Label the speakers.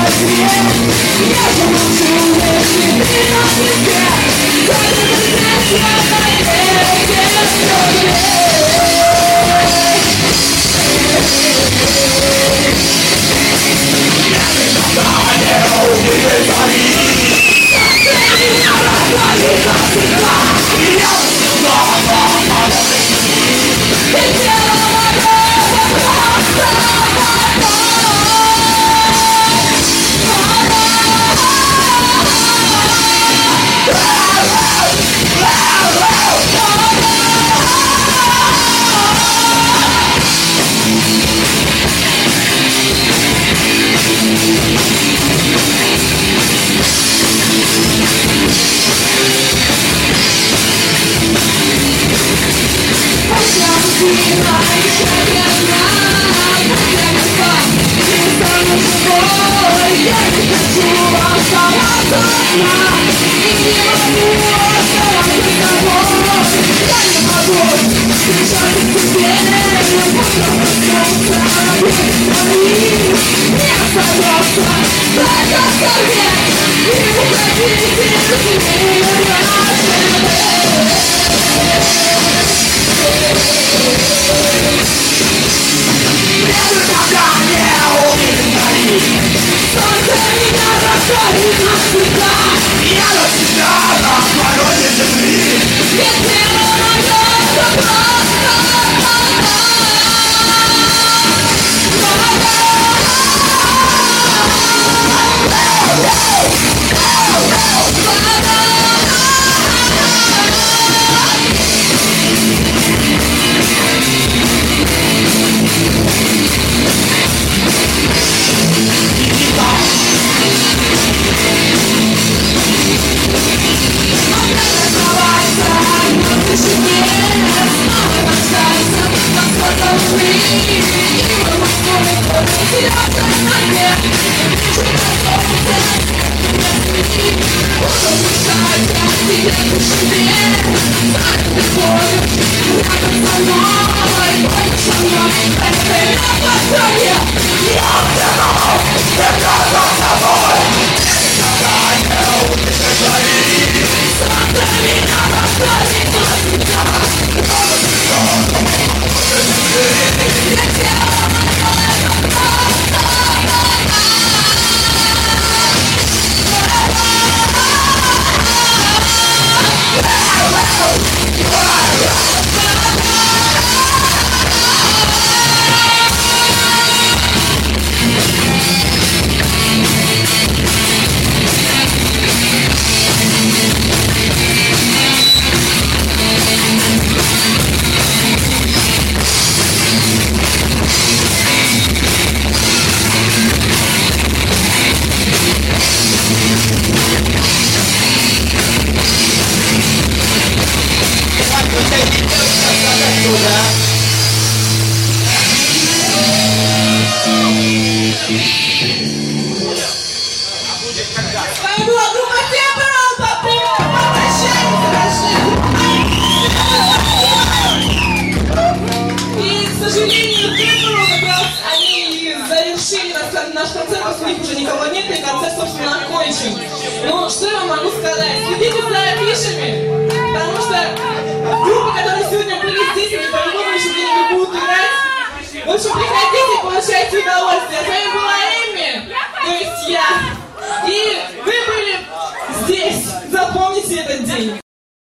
Speaker 1: Наш концерт, у них уже никого нет, и концерт, собственно, окончен. Ну, что я вам могу сказать? Следите за афишами, потому что группы, которые сегодня были здесь, они по-любому еще где-нибудь будут играть. В общем, приходите и получайте удовольствие. С вами была Эмми, то есть я. И вы были здесь. Запомните этот день.